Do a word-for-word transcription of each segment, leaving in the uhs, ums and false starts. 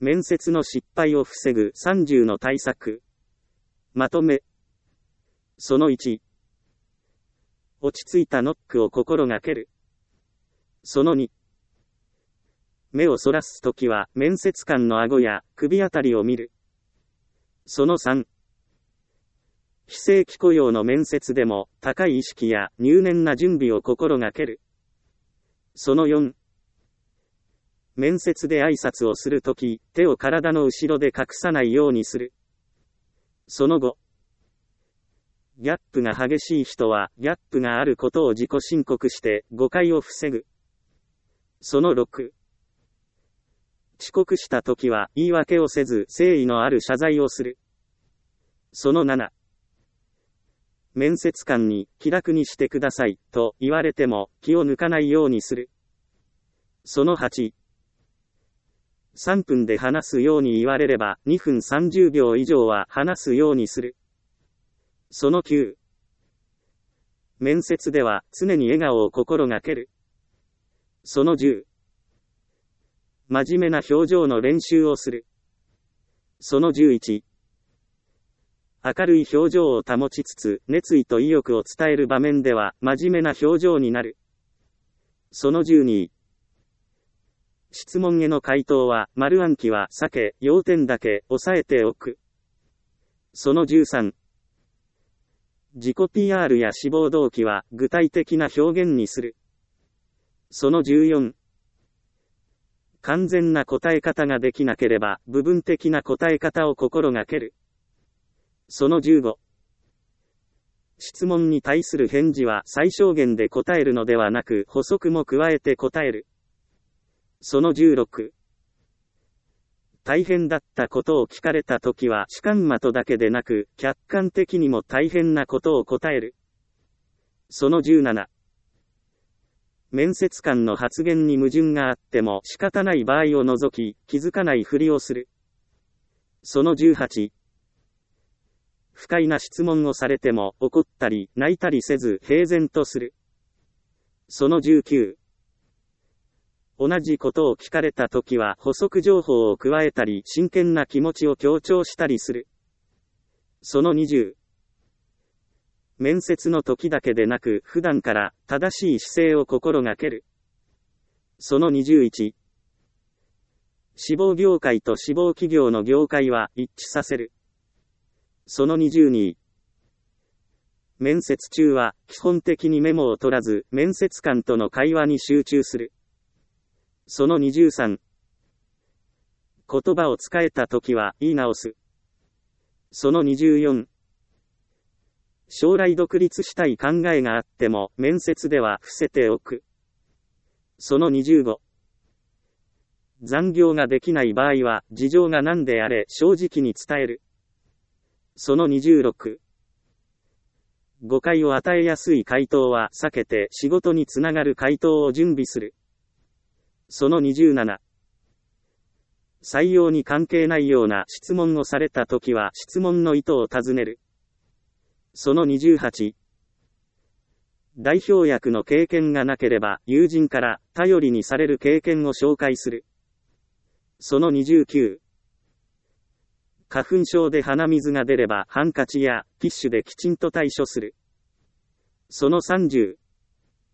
面接の失敗を防ぐさんじゅうの対策。まとめ。そのいち。落ち着いたノックを心がける。そのに。目をそらすときは面接官の顎や首あたりを見る。そのさん。非正規雇用の面接でも高い意識や入念な準備を心がける。そのよん。面接で挨拶をするとき、手を体の後ろで隠さないようにする。そのご。ギャップが激しい人はギャップがあることを自己申告して誤解を防ぐ。そのろく。遅刻したときは言い訳をせず誠意のある謝罪をする。そのなな。面接官に気楽にしてくださいと言われても気を抜かないようにする。そのはち。さんぷんで話すように言われればにふんさんじゅうびょう以上は話すようにする。そのきゅう。面接では常に笑顔を心がける。そのじゅう。真面目な表情の練習をする。そのじゅういち。明るい表情を保ちつつ熱意と意欲を伝える場面では真面目な表情になる。そのじゅうに。質問への回答は丸暗記は避け、要点だけ押さえておく。そのじゅうさん。自己 ピーアール や志望動機は具体的な表現にする。そのじゅうよん。完全な答え方ができなければ部分的な答え方を心がける。そのじゅうご。質問に対する返事は最小限で答えるのではなく補足も加えて答える。そのじゅうろく。大変だったことを聞かれたときは主観的だけでなく客観的にも大変なことを答える。そのじゅうなな。面接官の発言に矛盾があっても仕方ない場合を除き気づかないふりをする。そのじゅうはち。不快な質問をされても怒ったり泣いたりせず平然とする。そのじゅうきゅう。同じことを聞かれたときは補足情報を加えたり真剣な気持ちを強調したりする。そのにじゅう。面接の時だけでなく普段から正しい姿勢を心がける。そのにじゅういち。志望業界と志望企業の業界は一致させる。そのにじゅうに。面接中は基本的にメモを取らず面接官との会話に集中する。そのにじゅうさん。言葉を使えたときは言い直す。そのにじゅうよん。将来独立したい考えがあっても面接では伏せておく。そのにじゅうご。残業ができない場合は事情が何であれ正直に伝える。そのにじゅうろく。誤解を与えやすい回答は避けて仕事につながる回答を準備する。そのにじゅうなな。採用に関係ないような質問をされたときは質問の意図を尋ねる。そのにじゅうはち。代表役の経験がなければ友人から頼りにされる経験を紹介する。そのにじゅうきゅう。花粉症で鼻水が出ればハンカチやティッシュできちんと対処する。そのさんじゅう。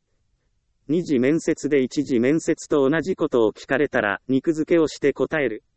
二次面接で一次面接と同じことを聞かれたら肉付けをして答える。